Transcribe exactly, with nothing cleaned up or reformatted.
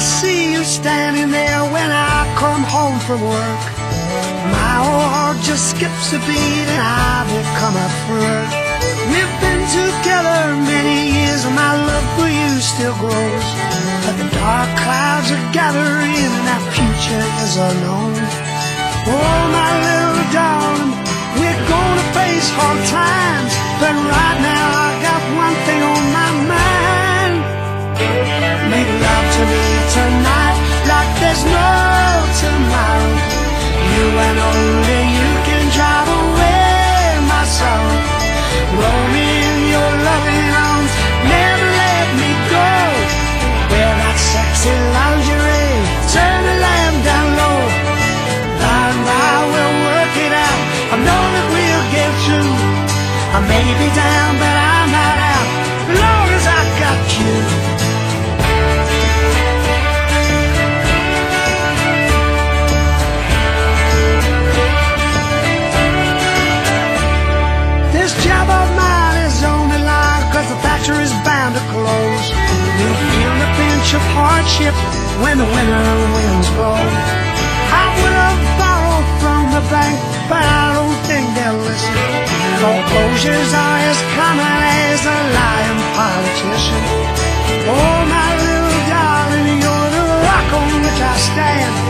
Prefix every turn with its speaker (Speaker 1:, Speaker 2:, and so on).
Speaker 1: see you standing there when I come home from work. My old heart just skips a beat and I become a flirt. We've been together many years and my love for you still grows. But the dark clouds are gathering and our future is unknown. Oh, my little darling, we're gonna face hard times, but right now I got one thing on my mind. Make love to me tonight like there's no tomorrow. You and only you can drive away my sorrow. Roll me in your loving arms, never let me go. Wear that sexy lingerie, turn the lamp down low. By and by we'll work it out, I know that we'll get through. I may be down but I'm not out, as long as I got you. Is bound to close. We'll feel the pinch of hardship when the winter winds blow. I would have borrowed from the bank, but I don't think they'll listen. Foreclosures are as common as a lying politician. Oh, my little darling, you're the rock on which I stand.